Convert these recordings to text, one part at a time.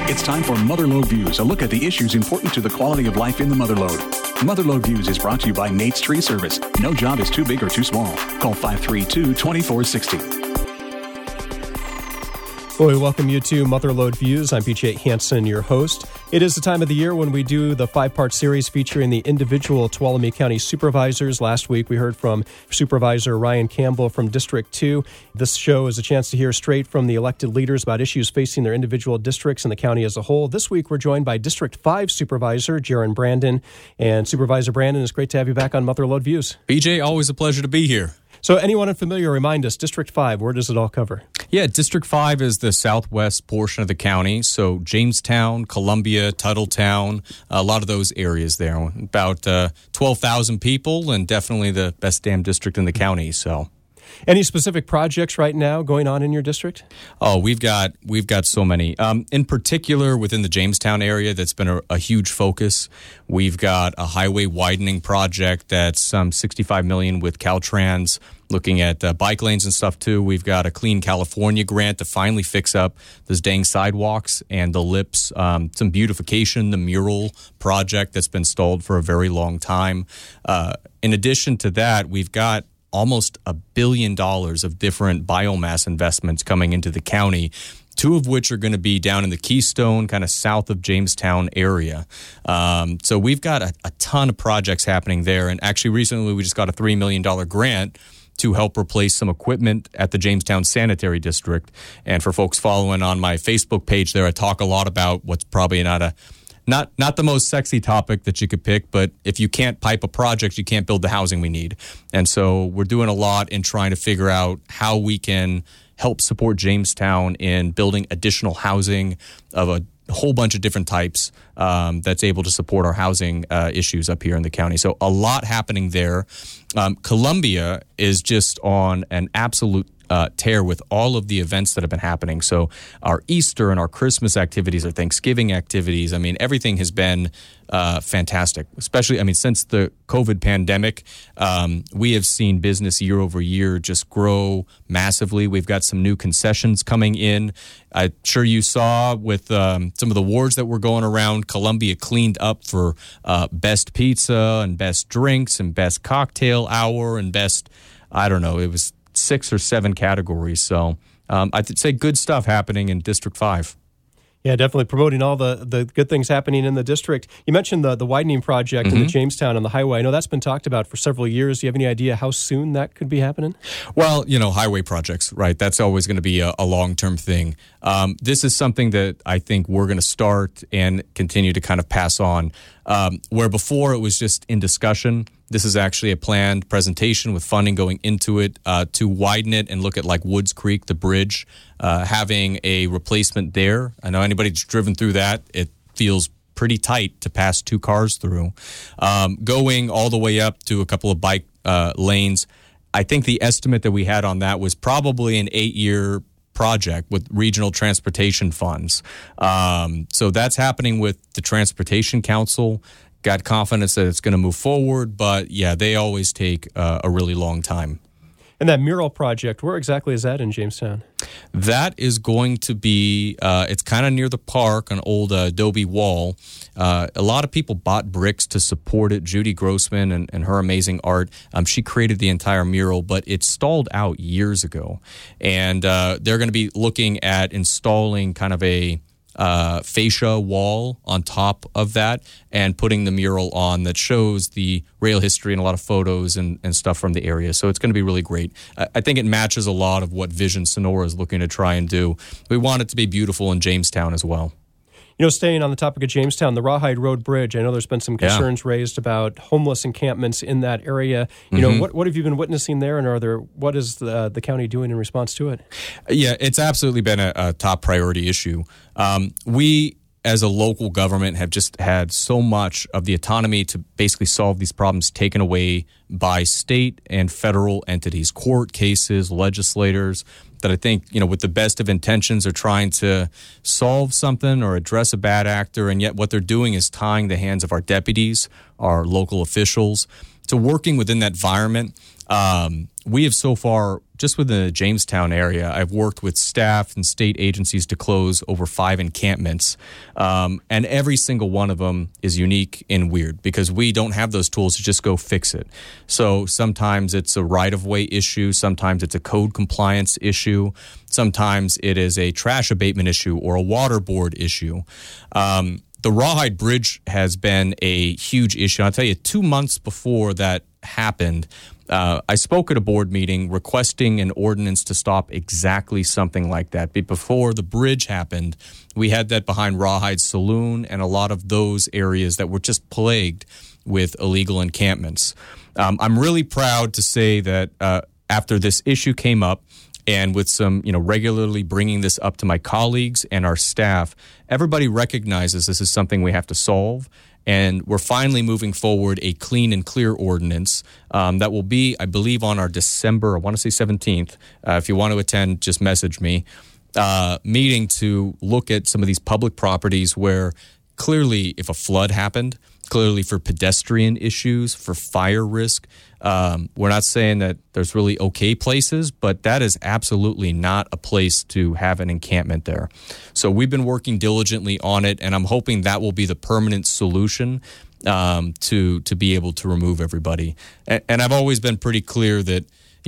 It's time for Motherlode Views, a look at the issues important to the quality of life in the Motherlode. Motherlode Views is brought to you by Nate's Tree Service. No job is too big or too small. Call 532-2460. Well, we welcome you to Motherlode Views. I'm BJ Hansen, your host. It is the time of the year when we do the 5-part series featuring the individual Tuolumne County supervisors. Last week, we heard from Supervisor Ryan Campbell from District 2. This show is a chance to hear straight from the elected leaders about issues facing their individual districts and the county as a whole. This week, we're joined by District 5 Supervisor Jaron Brandon. And Supervisor Brandon, it's great to have you back on Motherlode Views. BJ, always a pleasure to be here. So anyone unfamiliar, remind us, District 5, where does it all cover? Yeah, District 5 is the southwest portion of the county. So Jamestown, Columbia, Tuttletown, a lot of those areas there. About 12,000 people and definitely the best damn district in the county. So, any specific projects right now going on in your district? Oh, we've got so many. In particular, within the Jamestown area, that's been a huge focus. We've got a highway widening project that's $65 million with Caltrans, looking at bike lanes and stuff too. We've got a Clean California grant to finally fix up those dang sidewalks and the lips. Some beautification, the mural project that's been stalled for a very long time. In addition to that, we've got almost $1 billion of different biomass investments coming into the county, two of which are going to be down in the Keystone, kind of south of Jamestown area. So we've got a ton of projects happening there. And actually recently we just got a $3 million grant to help replace some equipment at the Jamestown Sanitary District. And for folks following on my Facebook page there, I talk a lot about what's probably not the most sexy topic that you could pick, but if you can't pipe a project, you can't build the housing we need. And so we're doing a lot in trying to figure out how we can help support Jamestown in building additional housing of a whole bunch of different types that's able to support our housing issues up here in the county. So a lot happening there. Columbia is just on an absolute tear with all of the events that have been happening. So our Easter and our Christmas activities, our Thanksgiving activities, I mean, everything has been fantastic, especially, I mean, since the COVID pandemic, we have seen business year over year just grow massively. We've got some new concessions coming in. I'm sure you saw with some of the awards that were going around, Columbia cleaned up for best pizza and best drinks and best cocktail hour and best, I don't know, it was 6 or 7 categories. So I'd say good stuff happening in District 5. Yeah, definitely promoting all the good things happening in the district. You mentioned the widening project in the Jamestown and the highway. I know that's been talked about for several years. Do you have any idea how soon that could be happening? Well, highway projects, right? That's always going to be a long-term thing. This is something that I think we're going to start and continue to kind of pass on. Where before it was just in discussion, this is actually a planned presentation with funding going into it to widen it and look at like Woods Creek, the bridge, having a replacement there. I know anybody that's driven through that, it feels pretty tight to pass 2 cars through. Going all the way up to a couple of bike lanes, I think the estimate that we had on that was probably an 8-year project with regional transportation funds. So that's happening with the Transportation Council. Got confidence that it's going to move forward, but yeah, they always take a really long time. And that mural project, where exactly is that in Jamestown? That is going to be, it's kind of near the park, an old adobe wall. A lot of people bought bricks to support it. Judy Grossman and her amazing art. She created the entire mural, but it stalled out years ago. And they're going to be looking at installing kind of a fascia wall on top of that and putting the mural on that shows the rail history and a lot of photos and stuff from the area. So it's going to be really great. I think it matches a lot of what Vision Sonora is looking to try and do. We want it to be beautiful in Jamestown as well. Staying on the topic of Jamestown, the Rawhide Road Bridge, I know there's been some concerns raised about homeless encampments in that area. What have you been witnessing there, and what is the county doing in response to it? Yeah, it's absolutely been a top priority issue. We, as a local government, have just had so much of the autonomy to basically solve these problems taken away by state and federal entities, court cases, legislators, that I think, with the best of intentions are trying to solve something or address a bad actor, and yet what they're doing is tying the hands of our deputies, our local officials. So working within that environment, We have so far, just within the Jamestown area, I've worked with staff and state agencies to close over 5 encampments. And every single one of them is unique and weird because we don't have those tools to just go fix it. So sometimes it's a right-of-way issue. Sometimes it's a code compliance issue. Sometimes it is a trash abatement issue or a water board issue. The Rawhide Bridge has been a huge issue. I'll tell you, 2 months before that happened, I spoke at a board meeting requesting an ordinance to stop exactly something like that. But before the bridge happened, we had that behind Rawhide Saloon and a lot of those areas that were just plagued with illegal encampments. I'm really proud to say that after this issue came up, and with some, regularly bringing this up to my colleagues and our staff, everybody recognizes this is something we have to solve. And we're finally moving forward a clean and clear ordinance that will be, I believe, on our December, I want to say 17th. If you want to attend, just message me. Meeting to look at some of these public properties where clearly if a flood happened, clearly for pedestrian issues, for fire risk, we're not saying that there's really okay places, but that is absolutely not a place to have an encampment there. So we've been working diligently on it, and I'm hoping that will be the permanent solution to be able to remove everybody. And I've always been pretty clear that,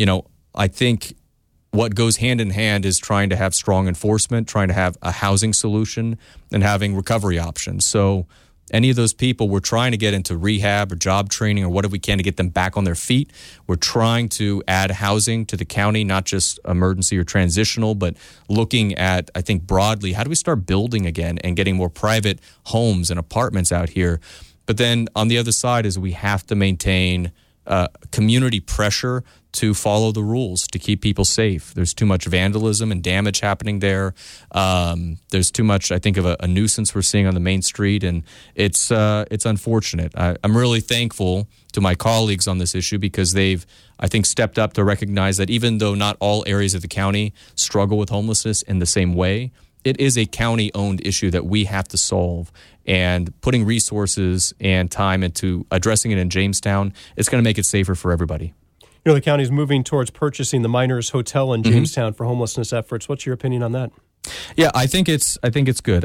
I think what goes hand in hand is trying to have strong enforcement, trying to have a housing solution, and having recovery options. So any of those people, we're trying to get into rehab or job training or whatever we can to get them back on their feet. We're trying to add housing to the county, not just emergency or transitional, but looking at, I think, broadly, how do we start building again and getting more private homes and apartments out here? But then on the other side is we have to maintain community pressure to follow the rules, to keep people safe. There's too much vandalism and damage happening there. There's too much, I think, of a nuisance we're seeing on the main street, and it's unfortunate. I'm really thankful to my colleagues on this issue because they've, I think, stepped up to recognize that even though not all areas of the county struggle with homelessness in the same way, it is a county-owned issue that we have to solve. And putting resources and time into addressing it in Jamestown, it's going to make it safer for everybody. The county's moving towards purchasing the Miners Hotel in Jamestown for homelessness efforts. What's your opinion on that? Yeah, I think it's good.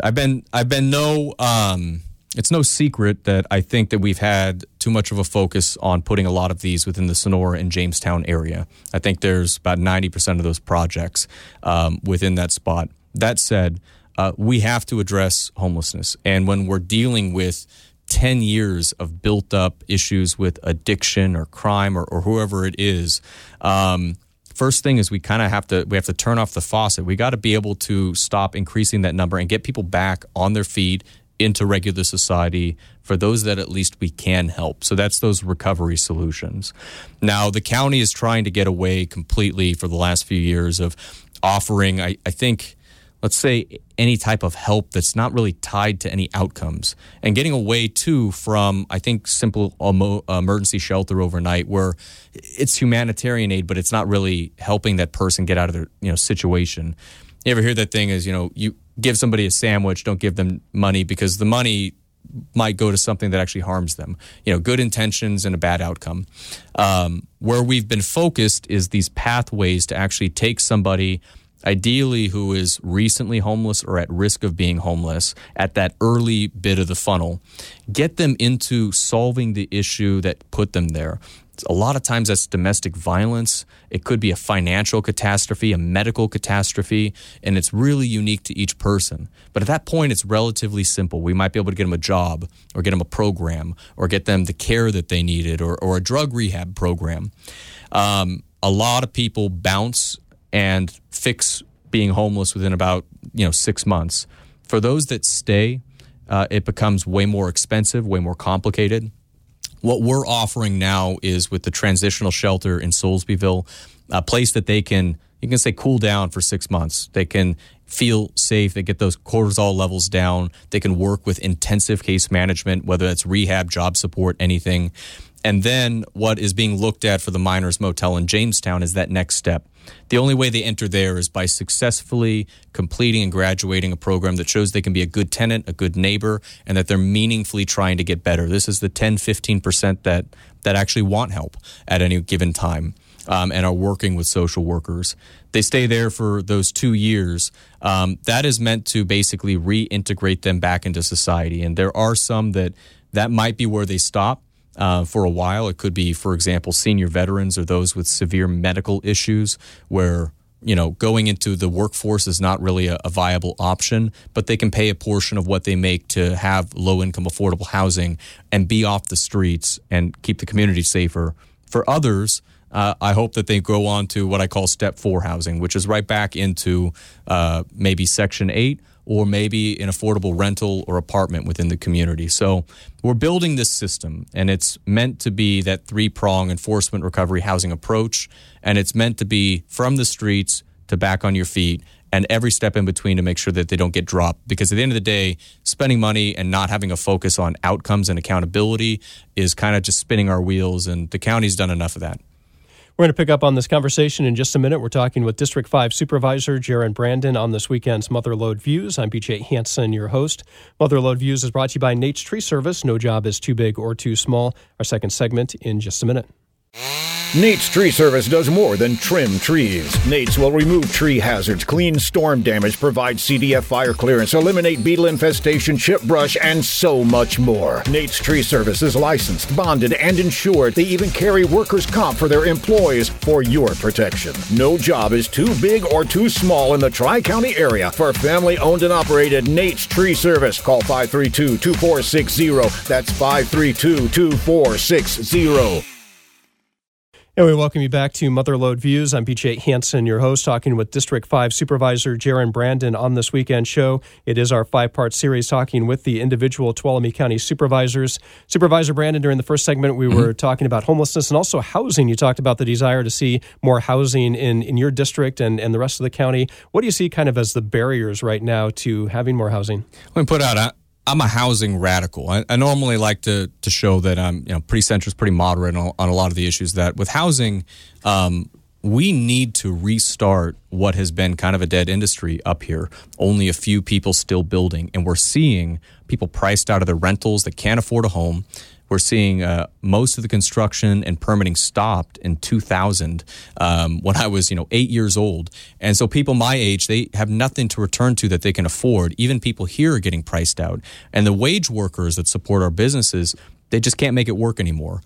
It's no secret that I think that we've had too much of a focus on putting a lot of these within the Sonora and Jamestown area. I think there's about 90% of those projects within that spot. That said, we have to address homelessness. And when we're dealing with 10 years of built up issues with addiction or crime or whoever it is, first thing is we have to turn off the faucet. We got to be able to stop increasing that number and get people back on their feet into regular society for those that at least we can help. So that's those recovery solutions. Now, the county is trying to get away completely for the last few years of offering, I think, let's say, any type of help that's not really tied to any outcomes, and getting away too from, I think, simple emergency shelter overnight where it's humanitarian aid, but it's not really helping that person get out of their situation. You ever hear that thing is, you give somebody a sandwich, don't give them money because the money might go to something that actually harms them. Good intentions and a bad outcome. Where we've been focused is these pathways to actually take somebody ideally who is recently homeless or at risk of being homeless at that early bit of the funnel, get them into solving the issue that put them there. A lot of times that's domestic violence. It could be a financial catastrophe, a medical catastrophe, and it's really unique to each person. But at that point, it's relatively simple. We might be able to get them a job or get them a program or get them the care that they needed or a drug rehab program. A lot of people bounce and fix being homeless within about 6 months. For those that stay, it becomes way more expensive, way more complicated. What we're offering now is with the transitional shelter in Soulsbyville, a place that you can say cool down for 6 months. They can feel safe. They get those cortisol levels down. They can work with intensive case management, whether that's rehab, job support, anything. And then what is being looked at for the Miners Motel in Jamestown is that next step. The only way they enter there is by successfully completing and graduating a program that shows they can be a good tenant, a good neighbor, and that they're meaningfully trying to get better. This is the 10-15% that actually want help at any given time. and are working with social workers. They stay there for those 2 years. That is meant to basically reintegrate them back into society. And there are some that might be where they stop for a while. It could be, for example, senior veterans or those with severe medical issues where going into the workforce is not really a viable option, but they can pay a portion of what they make to have low-income, affordable housing and be off the streets and keep the community safer. For others, I hope that they go on to what I call Step 4 housing, which is right back into maybe Section 8 or maybe an affordable rental or apartment within the community. So we're building this system, and it's meant to be that three-prong enforcement recovery housing approach, and it's meant to be from the streets to back on your feet and every step in between to make sure that they don't get dropped. Because at the end of the day, spending money and not having a focus on outcomes and accountability is kind of just spinning our wheels, and the county's done enough of that. We're going to pick up on this conversation in just a minute. We're talking with District 5 Supervisor Jaron Brandon on this weekend's Mother Lode Views. I'm PJ Hansen, your host. Mother Lode Views is brought to you by Nate's Tree Service. No job is too big or too small. Our second segment in just a minute. Nate's Tree Service does more than trim trees. Nate's will remove tree hazards, clean storm damage, provide CDF fire clearance, eliminate beetle infestation, chip brush, and so much more. Nate's Tree Service is licensed, bonded, and insured. They even carry workers' comp for their employees for your protection. No job is too big or too small in the Tri-County area for family-owned and operated Nate's Tree Service. Call 532-2460. That's 532-2460. And we welcome you back to Mother Lode Views. I'm PJ Hansen, your host, talking with District 5 Supervisor Jaron Brandon on this weekend show. It is our 5-part series talking with the individual Tuolumne County supervisors. Supervisor Brandon, during the first segment, we were talking about homelessness and also housing. You talked about the desire to see more housing in your district and the rest of the county. What do you see kind of as the barriers right now to having more housing? Let me put out I'm a housing radical. I normally like to show that I'm pretty centrist, pretty moderate on a lot of the issues. That with housing, we need to restart what has been kind of a dead industry up here. Only a few people still building, and we're seeing people priced out of their rentals that can't afford a home. We're seeing most of the construction and permitting stopped in 2000 when I was 8 years old. And so people my age, they have nothing to return to that they can afford. Even people here are getting priced out. And the wage workers that support our businesses, they just can't make it work anymore.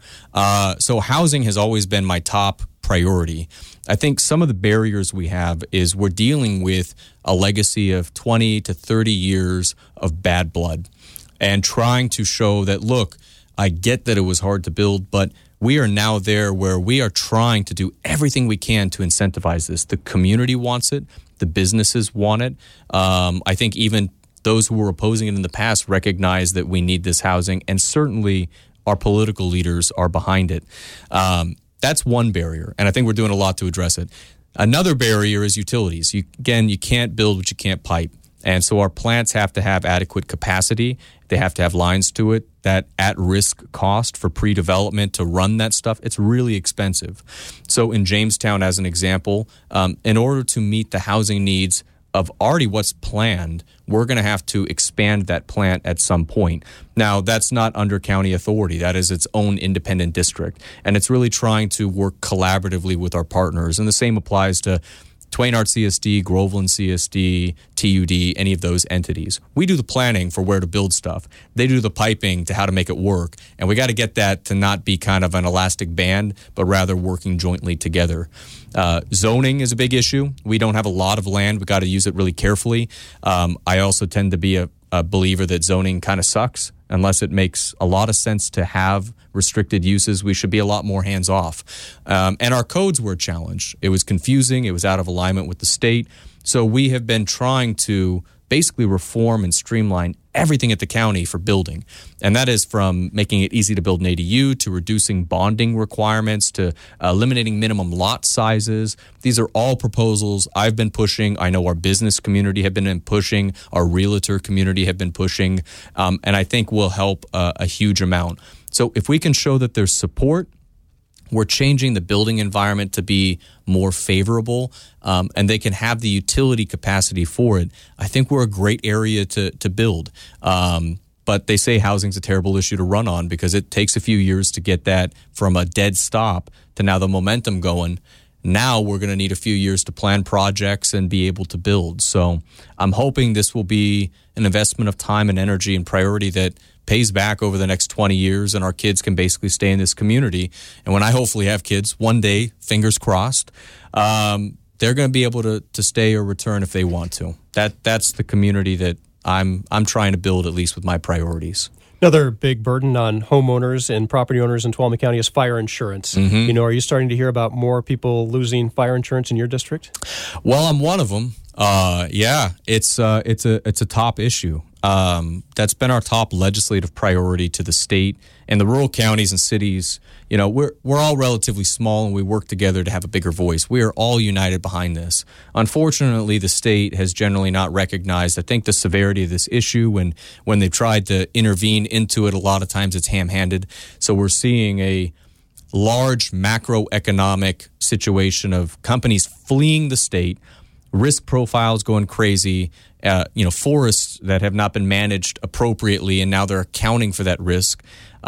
So housing has always been my top priority. I think some of the barriers we have is we're dealing with a legacy of 20 to 30 years of bad blood and trying to show that, look, I get that it was hard to build, but we are now there where we are trying to do everything we can to incentivize this. The community wants it. The businesses want it. I think even those who were opposing it in the past recognize that we need this housing, and certainly our political leaders are behind it. That's one barrier, and I think we're doing a lot to address it. Another barrier is utilities. You can't build what you can't pipe. And so our plants have to have adequate capacity. They have to have lines to it. That at-risk cost for pre-development to run that stuff, it's really expensive. So in Jamestown, as an example, in order to meet the housing needs of already what's planned, we're going to have to expand that plant at some point. Now, that's not under county authority. That is its own independent district. And it's really trying to work collaboratively with our partners. And the same applies to Twainhart CSD, Groveland CSD, TUD, any of those entities. We do the planning for where to build stuff. They do the piping to how to make it work. And we got to get that to not be kind of an elastic band, but rather working jointly together. Zoning is a big issue. We don't have a lot of land. We got to use it really carefully. I also tend to be a believer that zoning kind of sucks. Unless it makes a lot of sense to have restricted uses, we should be a lot more hands-off. And our codes were a challenge. It was confusing. It was out of alignment with the state. So we have been trying to basically reform and streamline everything at the county for building. And that is from making it easy to build an ADU to reducing bonding requirements to eliminating minimum lot sizes. These are all proposals I've been pushing. I know our business community have been pushing. Our realtor community have been pushing. And I think will help a huge amount. So if we can show that there's support, we're changing the building environment to be more favorable, and they can have the utility capacity for it. I think we're a great area to build. But But they say housing's a terrible issue to run on because it takes a few years to get that from a dead stop to now the momentum going. Now we're going to need a few years to plan projects and be able to build. So I'm hoping this will be an investment of time and energy and priority that pays back over the next 20 years, and our kids can basically stay in this community. And when I hopefully have kids, one day, fingers crossed, they're going to be able to stay or return if they want to. That's the community that I'm trying to build, at least with my priorities. Another big burden on homeowners and property owners in Tuolumne County is fire insurance. Mm-hmm. Are you starting to hear about more people losing fire insurance in your district? Well, I'm one of them. Yeah, it's a top issue. That's been our top legislative priority to the state and the rural counties and cities. We're all relatively small and we work together to have a bigger voice. We are all united behind this. Unfortunately, the state has generally not recognized, I think, the severity of this issue. And when they've tried to intervene into it, a lot of times it's ham-handed. So we're seeing a large macroeconomic situation of companies fleeing the state, risk profiles going crazy, forests that have not been managed appropriately, and now they're accounting for that risk.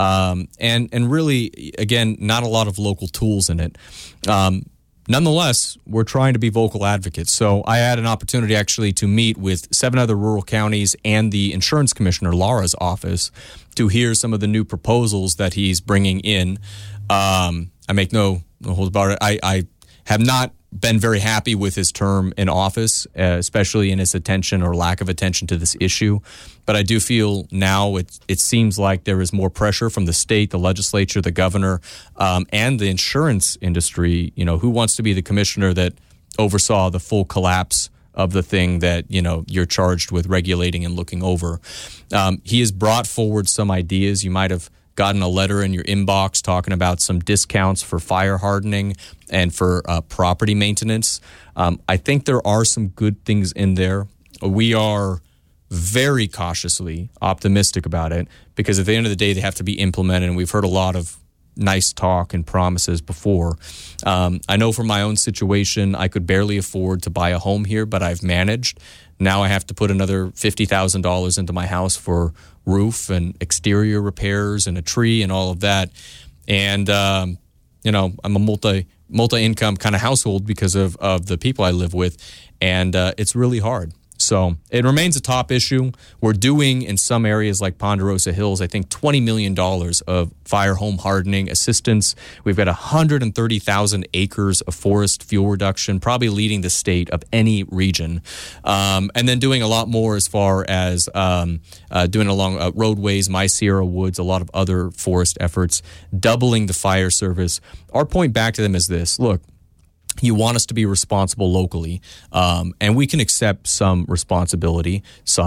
And really, again, not a lot of local tools in it. Nonetheless, we're trying to be vocal advocates. So I had an opportunity actually to meet with 7 other rural counties and the insurance commissioner, Lara's office, to hear some of the new proposals that he's bringing in. I make no holds about it. I have not been very happy with his term in office, especially in his attention or lack of attention to this issue. But I do feel now it seems like there is more pressure from the state, the legislature, the governor, and the insurance industry. Who wants to be the commissioner that oversaw the full collapse of the thing that, you're charged with regulating and looking over? He has brought forward some ideas. You might have gotten a letter in your inbox talking about some discounts for fire hardening and for property maintenance. I think there are some good things in there. We are very cautiously optimistic about it because at the end of the day, they have to be implemented. And we've heard a lot of nice talk and promises before. I know from my own situation, I could barely afford to buy a home here, but I've managed. Now I have to put another $50,000 into my house for roof and exterior repairs and a tree and all of that. And, I'm a multi-income kind of household because of the people I live with. And it's really hard. So it remains a top issue. We're doing in some areas like Ponderosa Hills, I think $20 million of fire home hardening assistance. We've got 130,000 acres of forest fuel reduction, probably leading the state of any region. And then doing a lot more as far as doing along roadways, My Sierra Woods, a lot of other forest efforts, doubling the fire service. Our point back to them is this: look, you want us to be responsible locally, and we can accept some responsibility,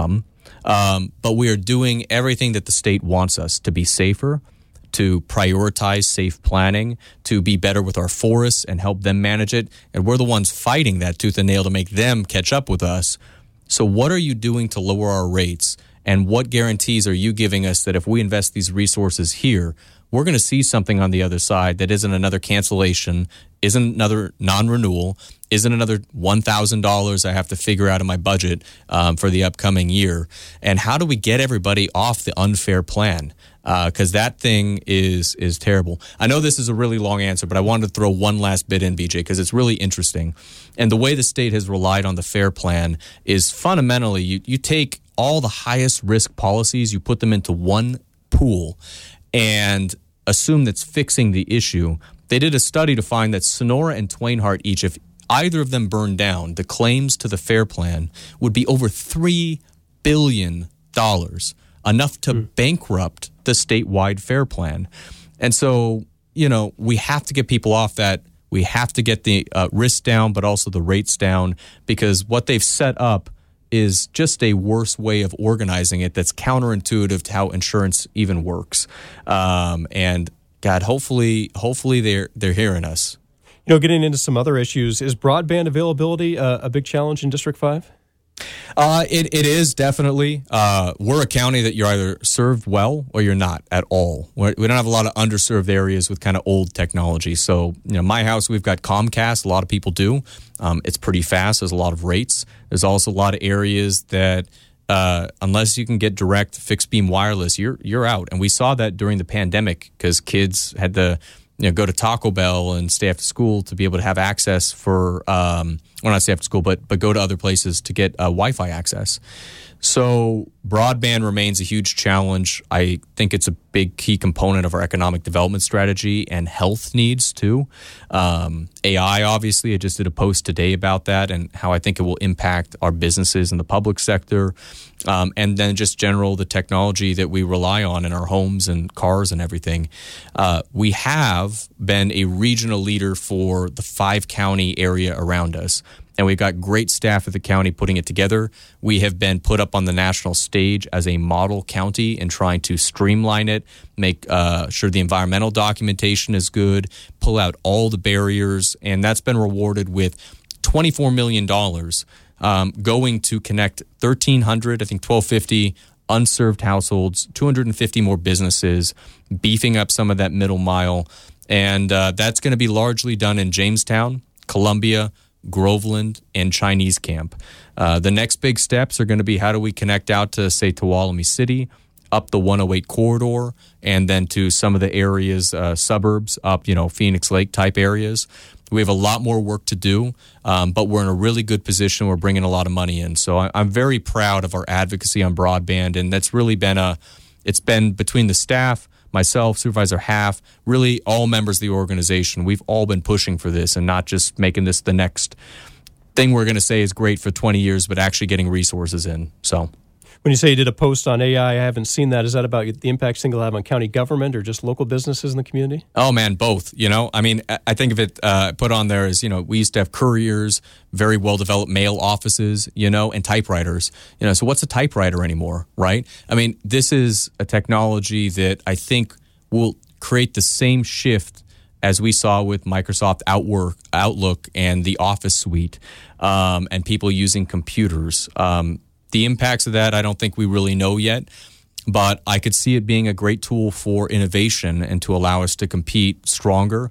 but we are doing everything that the state wants us to be safer, to prioritize safe planning, to be better with our forests and help them manage it. And we're the ones fighting that tooth and nail to make them catch up with us. So what are you doing to lower our rates? And what guarantees are you giving us that if we invest these resources here, we're going to see something on the other side that isn't another cancellation, isn't another non-renewal, isn't another $1,000 I have to figure out in my budget for the upcoming year? And how do we get everybody off the unfair plan? Because that thing is terrible. I know this is a really long answer, but I wanted to throw one last bit in, BJ, because it's really interesting. And the way the state has relied on the FAIR plan is fundamentally you take all the highest risk policies, you put them into one pool, and assume that's fixing the issue. They did a study to find that Sonora and Twain Harte each, if either of them burned down, the claims to the FAIR plan would be over $3 billion, enough to bankrupt the statewide FAIR plan. And so, we have to get people off that. We have to get the risk down, but also the rates down, because what they've set up is just a worse way of organizing it that's counterintuitive to how insurance even works. And God, hopefully they're hearing us. Getting into some other issues, is broadband availability a big challenge in District 5? It is definitely. We're a county that you're either served well or you're not at all. We don't have a lot of underserved areas with kind of old technology. So, my house, we've got Comcast. A lot of people do. It's pretty fast. There's a lot of rates. There's also a lot of areas that unless you can get direct fixed beam wireless, you're out. And we saw that during the pandemic because kids had to go to Taco Bell and stay after school to be able to have access for well, not stay after school, but go to other places to get Wi-Fi access. So broadband remains a huge challenge. I think it's a big key component of our economic development strategy and health needs too. AI, obviously, I just did a post today about that and how I think it will impact our businesses in the public sector. And then just general, the technology that we rely on in our homes and cars and everything. We have been a regional leader for the 5-county area around us. And we've got great staff at the county putting it together. We have been put up on the national stage as a model county and trying to streamline it, make sure the environmental documentation is good, pull out all the barriers, and that's been rewarded with $24 million going to connect 1,300, I think 1,250 unserved households, 250 more businesses, beefing up some of that middle mile. And that's going to be largely done in Jamestown, Columbia, Groveland, and Chinese Camp. The next big steps are going to be how do we connect out to, say, Tuolumne City, up the 108 corridor, and then to some of the areas, suburbs, up, Phoenix Lake type areas. We have a lot more work to do, but we're in a really good position. We're bringing a lot of money in. So I'm very proud of our advocacy on broadband, and that's really been it's been between the staff, myself, Supervisor Half, really all members of the organization. We've all been pushing for this and not just making this the next thing we're going to say is great for 20 years, but actually getting resources in. So when you say you did a post on AI, I haven't seen that. Is that about the impact Single have on county government or just local businesses in the community? Oh, man, both. I mean, I think of it put on there as, we used to have couriers, very well-developed mail offices, and typewriters. So what's a typewriter anymore, right? I mean, this is a technology that I think will create the same shift as we saw with Microsoft Outlook and the Office suite and people using computers. The impacts of that, I don't think we really know yet, but I could see it being a great tool for innovation and to allow us to compete stronger,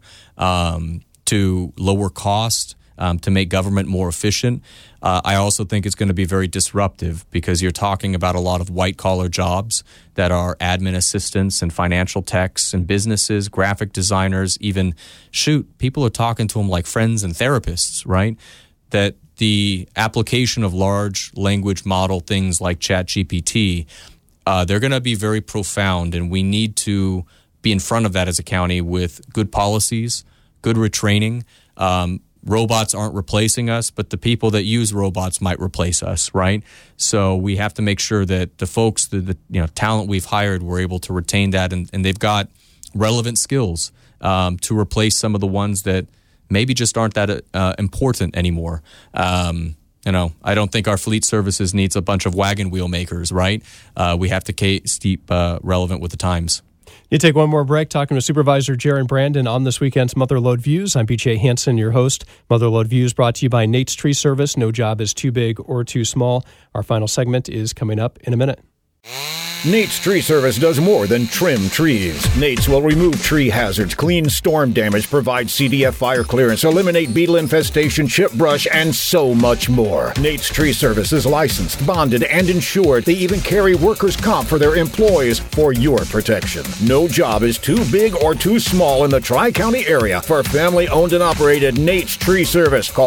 to lower cost, to make government more efficient. I also think it's going to be very disruptive because you're talking about a lot of white-collar jobs that are admin assistants and financial techs and businesses, graphic designers, even, people are talking to them like friends and therapists, right? That the application of large language model things like ChatGPT, they're going to be very profound, and we need to be in front of that as a county with good policies, good retraining. Robots aren't replacing us, but the people that use robots might replace us, right? So we have to make sure that the folks, the talent we've hired, we're able to retain that, and they've got relevant skills to replace some of the ones that maybe just aren't that important anymore. I don't think our fleet services needs a bunch of wagon wheel makers, right? We have to keep relevant with the times. You take one more break talking to Supervisor Jaron Brandon on this weekend's Motherlode Views. I'm PJ Hansen, your host. Motherlode Views brought to you by Nate's Tree Service. No job is too big or too small. Our final segment is coming up in a minute. Nate's Tree Service does more than trim trees. Nate's will remove tree hazards, clean storm damage, provide CDF fire clearance, eliminate beetle infestation, chip brush, and so much more. Nate's Tree Service is licensed, bonded, and insured. They even carry workers' comp for their employees for your protection. No job is too big or too small in the Tri-County area for family-owned and operated Nate's Tree Service. Call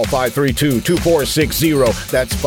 532-2460. That's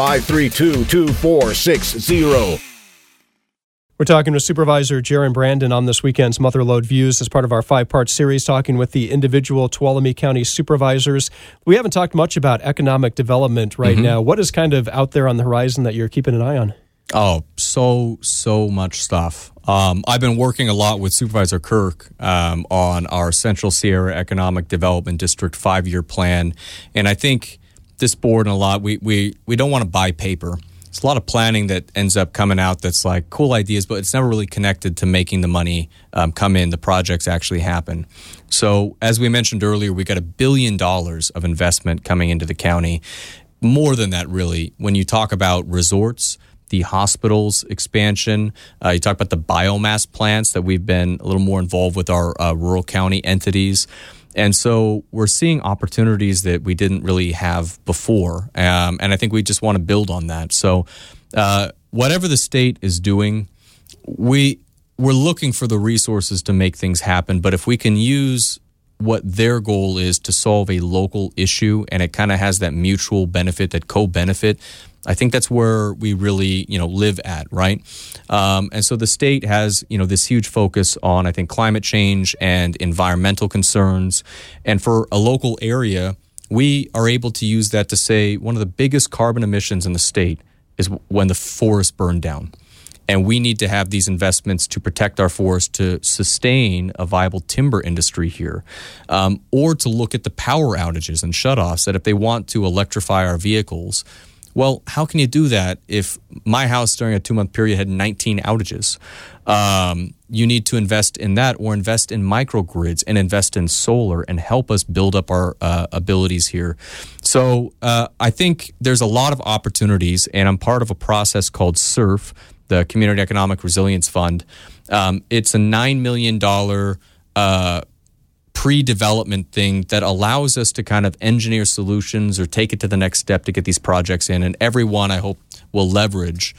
532-2460. We're talking with Supervisor Jaron Brandon on this weekend's Motherlode Views as part of our 5-part series, talking with the individual Tuolumne County supervisors. We haven't talked much about economic development right now. What is kind of out there on the horizon that you're keeping an eye on? Oh, so much stuff. I've been working a lot with Supervisor Kirk on our Central Sierra Economic Development District 5-year plan. And I think this board and a lot, we don't want to buy paper. It's a lot of planning that ends up coming out that's like cool ideas, but it's never really connected to making the money come in, the projects actually happen. So as we mentioned earlier, we got $1 billion of investment coming into the county. More than that, really, when you talk about resorts, the hospitals expansion, you talk about the biomass plants that we've been a little more involved with our rural county entities. And so we're seeing opportunities that we didn't really have before. And I think we just want to build on that. So whatever the state is doing, we're looking for the resources to make things happen. But if we can use what their goal is to solve a local issue, and it kind of has that mutual benefit, that co-benefit, I think that's where we really, live at, right? And so the state has, this huge focus on, I think, climate change and environmental concerns. And for a local area, we are able to use that to say one of the biggest carbon emissions in the state is when the forest burned down. And we need to have these investments to protect our forest, to sustain a viable timber industry here, or to look at the power outages and shutoffs, that if they want to electrify our vehicles, well, how can you do that if my house during a 2-month period had 19 outages? You need to invest in that, or invest in microgrids and invest in solar and help us build up our abilities here. So I think there's a lot of opportunities, and I'm part of a process called SURF, the Community Economic Resilience Fund. It's a $9 million pre-development thing that allows us to kind of engineer solutions or take it to the next step to get these projects in. And everyone, I hope, will leverage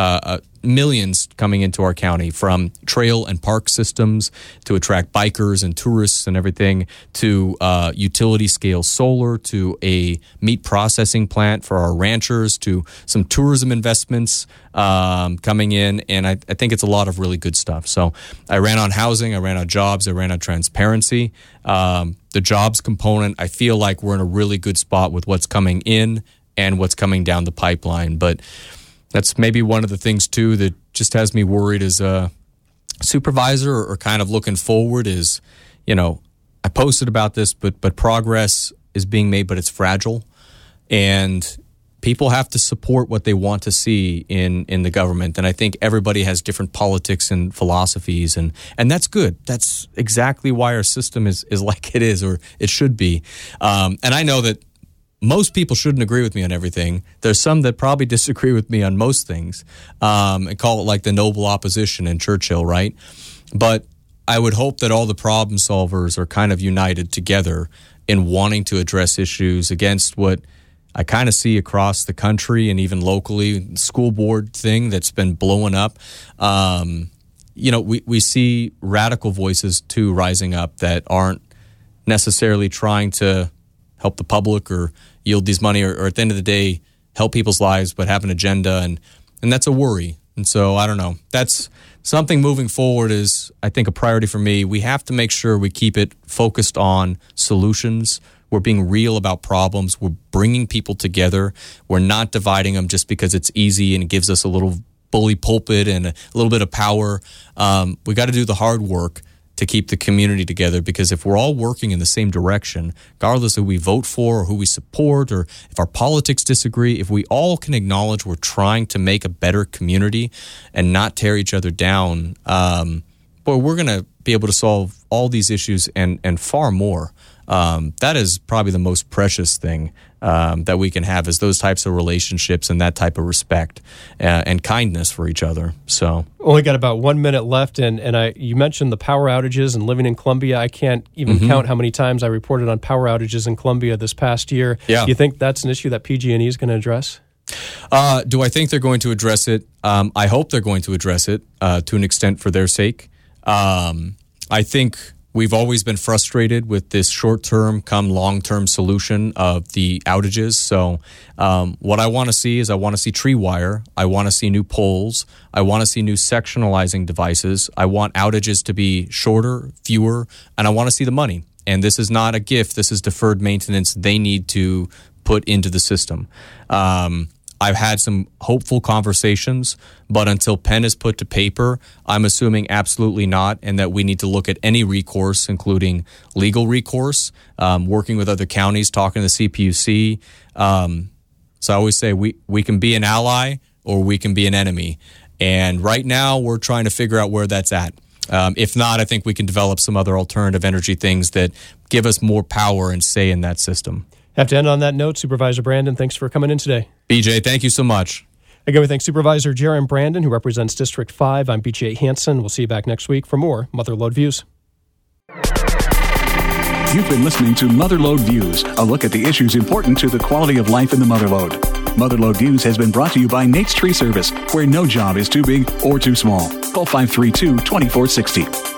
millions coming into our county, from trail and park systems to attract bikers and tourists and everything, to utility scale solar, to a meat processing plant for our ranchers, to some tourism investments coming in. And I think it's a lot of really good stuff. So I ran on housing, I ran on jobs, I ran on transparency. The jobs component, I feel like we're in a really good spot with what's coming in and what's coming down the pipeline. But that's maybe one of the things, too, that just has me worried as a supervisor, or kind of looking forward is, I posted about this, but progress is being made, but it's fragile. And people have to support what they want to see in the government. And I think everybody has different politics and philosophies, and that's good. That's exactly why our system is like it is, or it should be. And I know that most people shouldn't agree with me on everything. There's some that probably disagree with me on most things, and call it like the noble opposition in Churchill, right? But I would hope that all the problem solvers are kind of united together in wanting to address issues against what I kind of see across the country and even locally, the school board thing that's been blowing up. We see radical voices, too, rising up that aren't necessarily trying to help the public or yield these money, or at the end of the day, help people's lives, but have an agenda. And that's a worry. And so I don't know. That's something moving forward is, I think, a priority for me. We have to make sure we keep it focused on solutions. We're being real about problems. We're bringing people together. We're not dividing them just because it's easy and it gives us a little bully pulpit and a little bit of power. We got to do the hard work to keep the community together, because if we're all working in the same direction, regardless of who we vote for or who we support, or if our politics disagree, if we all can acknowledge we're trying to make a better community and not tear each other down, we're going to be able to solve all these issues and far more. That is probably the most precious thing that we can have, is those types of relationships and that type of respect and kindness for each other. So only got about 1 minute left, and you mentioned the power outages and living in Columbia. I can't even count how many times I reported on power outages in Columbia this past year. Yeah. Do you think that's an issue that PG&E is going to address? Do I think they're going to address it? I hope they're going to address it to an extent for their sake. I think we've always been frustrated with this short-term come long-term solution of the outages. So what I want to see is, I want to see tree wire. I want to see new poles. I want to see new sectionalizing devices. I want outages to be shorter, fewer, and I want to see the money. And this is not a gift. This is deferred maintenance they need to put into the system. I've had some hopeful conversations, but until pen is put to paper, I'm assuming absolutely not, and that we need to look at any recourse, including legal recourse, working with other counties, talking to the CPUC. So I always say we can be an ally or we can be an enemy. And right now we're trying to figure out where that's at. If not, I think we can develop some other alternative energy things that give us more power and say in that system. Have to end on that note. Supervisor Brandon, thanks for coming in today. BJ, thank you so much. Again, we thank Supervisor Jaron Brandon, who represents District 5. I'm BJ Hansen. We'll see you back next week for more Motherlode Views. You've been listening to Motherlode Views, a look at the issues important to the quality of life in the Motherlode. Motherlode Views has been brought to you by Nate's Tree Service, where no job is too big or too small. Call 532-2460.